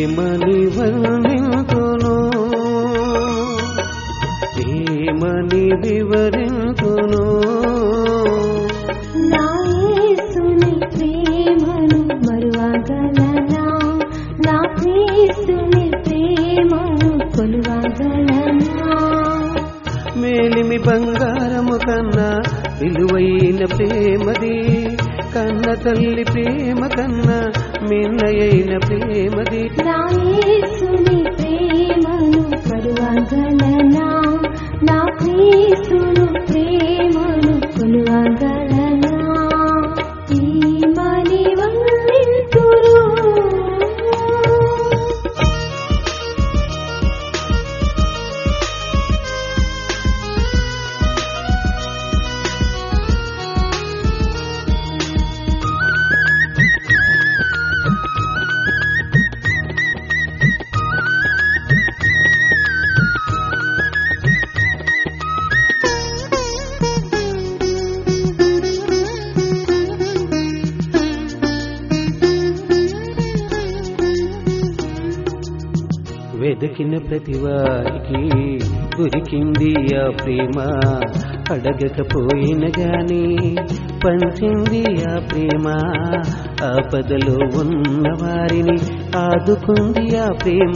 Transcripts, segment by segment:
ఏమని వర్ణింతును, ఏమని వివరింతును. నా యేసుని ప్రేమను మరువగలనా, నా క్రీస్తుని ప్రేమను కొలువగలనా. మేలిమి బంగారము కన్నా విలువైన ప్రేమది, కన్న తల్లి ప్రేమ కన్నా మిన్నయైన ప్రేమది. నా యేసుని ప్రేమను మరువగలనా, నా క్రీస్తుని ప్రేమను కొలువగలనా. ఏమని వర్ణింతురు. వెదకిన ప్రతి వారికి దొరికింది ఆ ప్రేమ, అడగకపోయిన గాని పంచింది ఆ ప్రేమ. ఆపదలో ఉన్న వారిని ఆదుకుంది ఆ ప్రేమ.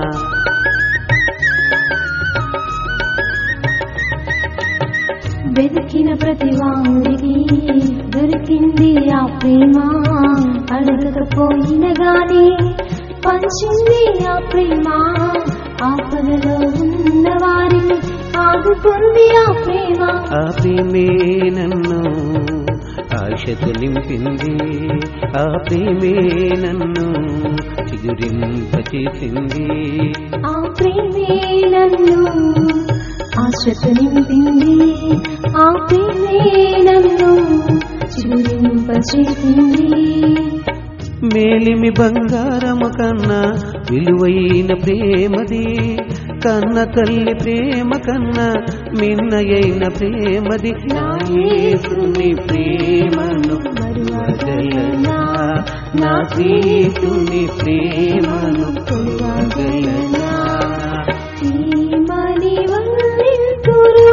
వెతికిన ప్రతి వారికి దొరికింది ఆ ప్రేమ, అడగకపోయిన గాని పంచింది ఆ ప్రేమ. ఆపదలో ఉన్న వారిని ఆదుకుంది ఆ ప్రేమ. ఆ ప్రేమే నన్ను ఆశతో నింపింది, ఆ ప్రేమే నన్ను చిగురింపచేసింది. ఆ ప్రేమే నన్ను ఆశతో నింపింది, ఆ ప్రేమే నన్ను చిగురింపచేసింది. మేలిమి బంగారము కన్నా విలువైన ప్రేమది, కన్న తల్లి ప్రేమ కన్నా మిన్నయైన ప్రేమది. నా యేసుని ప్రేమను మరువగలనా, నా క్రీస్తుని ప్రేమను కొలువగలనా. ఏమని వర్ణింతురు.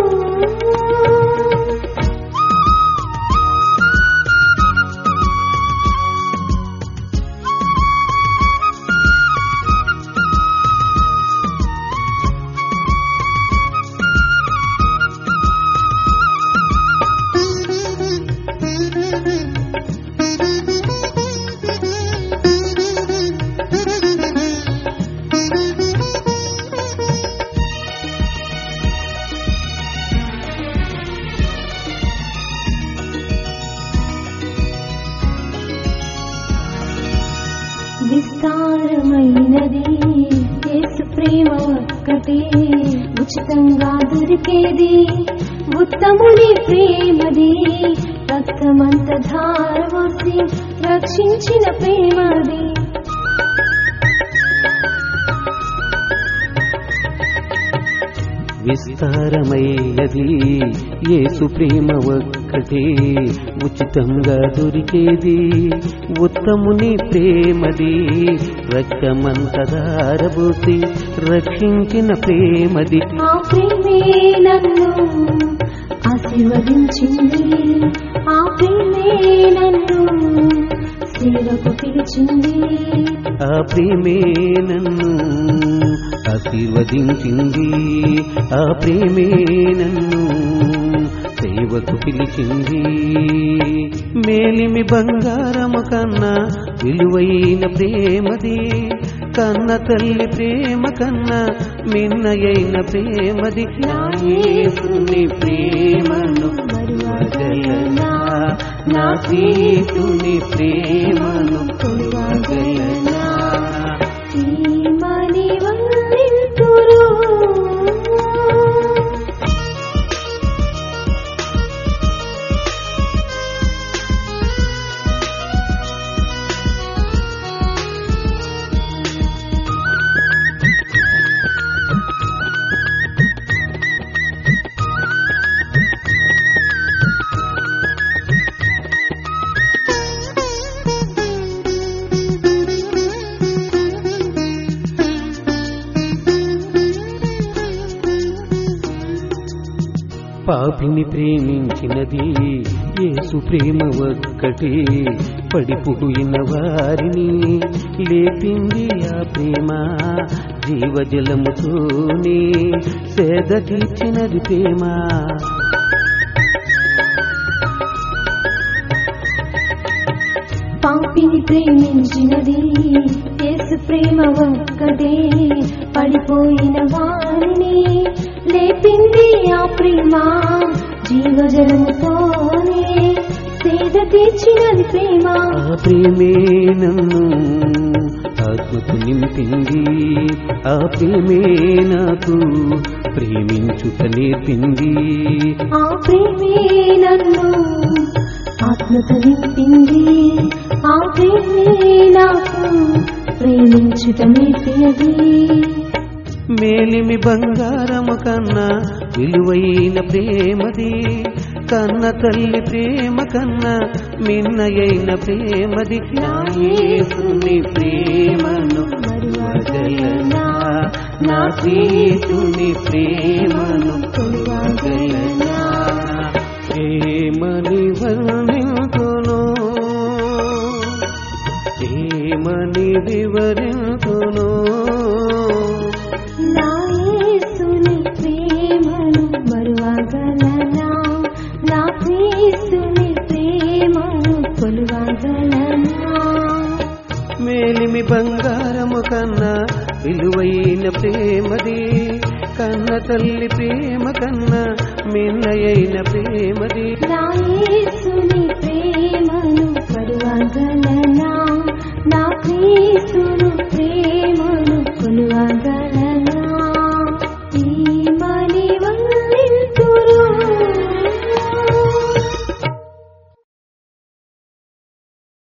విస్తారమైనది యేసు ప్రేమ ఒక్కటే, ఉచితంగా దొరికేది ఉత్తముని ప్రేమది. రక్తమంత ధారపోసి రక్షించిన ప్రేమది. విస్తారమైనది యేసు ప్రేమ ఒక్కటే, ఉచితంగా దొరికేది ఉత్తముని ప్రేమది. రక్తమంత ధారపోసి రక్షించిన ప్రేమది. ఆ ప్రేమే నన్ను ఆశీర్వదించింది, ఆ ప్రేమే నన్ను సేవకు పిలిచింది. ఆ ప్రేమే నన్ను ఆశీర్వదించింది, ఆ ప్రేమే నన్ను సేవకు పిలిచింది. మేలిమి బంగారము కన్నా విలువైన ప్రేమది, కన్న తల్లి ప్రేమ కన్నా మిన్నయైన ప్రేమది. నా యేసుని ప్రేమను మరువగలనా, నా క్రీస్తుని ప్రేమను కొలువగలనా. ఏమని వర్ణింతురు. పాపిని ప్రేమించినది యేసు ప్రేమ ఒక్కటే, పడిపోయిన వారిని లేపింది ఆ ప్రేమ, జీవజలముతోనే సేద తీర్చినది ప్రేమ. పాపిని ప్రేమించినది యేసు ప్రేమ ఒక్కటే, పడిపోయిన వారిని లేపింది ఆ ప్రేమ, జీవజలముతోనే సేద తీర్చినది ప్రేమ. ఆ ప్రేమే నన్ను ఆత్మకు నింపింది, ఆ ప్రేమే నాకు ప్రేమించుట నేర్పింది. ఆ ప్రేమే నన్ను ఆత్మతో నింపింది, ఆ ప్రేమే నాకు ప్రేమించుట నేర్పినది. మేలిమి బంగారము కన్నా విలువైన ప్రేమది, కన్న తల్లి ప్రేమ కన్నా మిన్నయైన ప్రేమది. నా యేసుని ప్రేమను మరువగలనా, నా క్రీస్తుని ప్రేమను కొలువగలనా. ప్రేమని వర్ణింతును, ప్రేమని వివరింతును, నా యేసుని ప్రేమను మరువగలనా, నా క్రీస్తుని ప్రేమను కొలువగలనా. మేలిమి బంగారము కన్నా విలువైన ప్రేమది, కన్న తల్లి ప్రేమ కన్నా మిన్నయైన ప్రేమది. నా యేసుని ప్రేమను మరువగలనా, నా క్రీస్తుని ప్రేమ